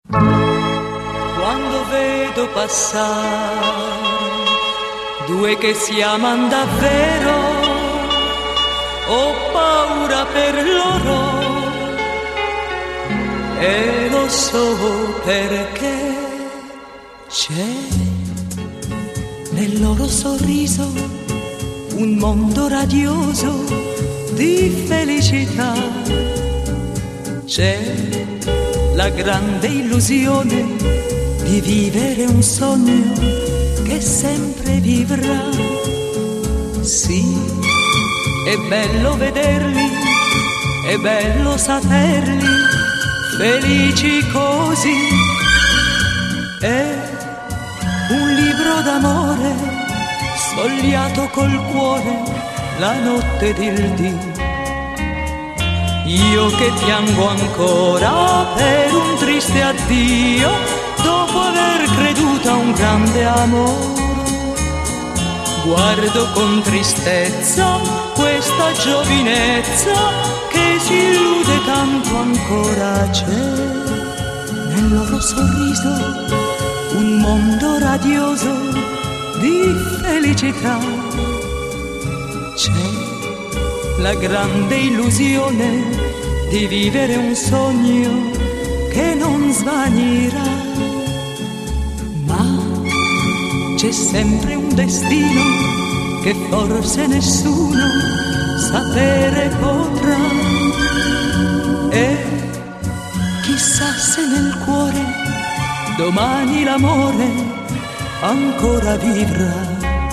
Quando vedo passare due che si amano davvero, ho paura per loro e lo so perché c'è nel loro sorriso un mondo radioso di felicità. C'è la grande illusione di vivere un sogno che sempre vivrà. Sì, è bello vederli, è bello saperli felici così. È un libro d'amore sfogliato col cuore la notte del dì. Io che piango ancora per un triste addio, dopo aver creduto a un grande amore. Guardo con tristezza questa giovinezza che si illude tanto ancora. C'è nel loro sorriso un mondo radioso di felicità. C'è la grande illusione di vivere un sogno che non svanirà. Ma c'è sempre un destino che forse nessuno sapere potrà. E chissà se nel cuore domani l'amore ancora vivrà.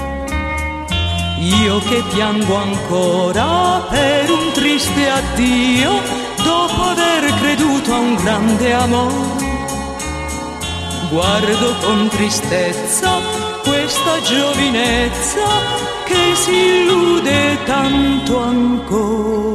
Io che piango ancora per un triste addio, dopo aver creduto a un grande amore. Guardo con tristezza questa giovinezza che si illude tanto ancora.